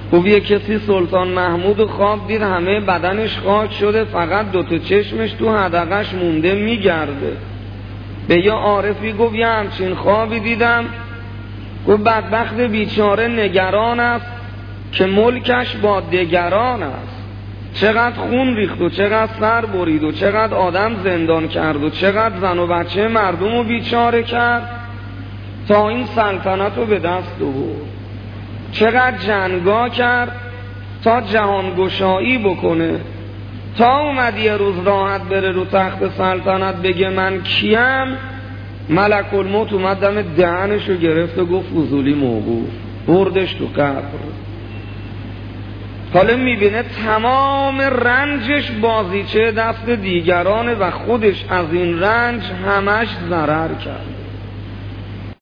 گفت یه کسی سلطان محمود خواب دید همه بدنش خاک شده، فقط 2 چشمش تو حدقش مونده میگرده. به یه عارفی گفت یه همچین خوابی دیدم. گفت بدبخت بیچاره نگران است که ملکش با دگران است. چقدر خون ریخت و چقدر سر برید و چقدر آدم زندان کرد و چقدر زن و بچه مردم رو بیچاره کرد تا این سلطنت رو به دست آورد. چقدر جنگا کرد تا جهانگشایی بکنه، تا اومد یه روز راحت بره رو تخت سلطنت بگه من کیم، ملک الموت اومد دم دهنشو گرفت و گفت فضولی موقوف، بردش تو قبر. حالا میبینه تمام رنجش بازیچه دست دیگرانه و خودش از این رنج همش ضرر کرد.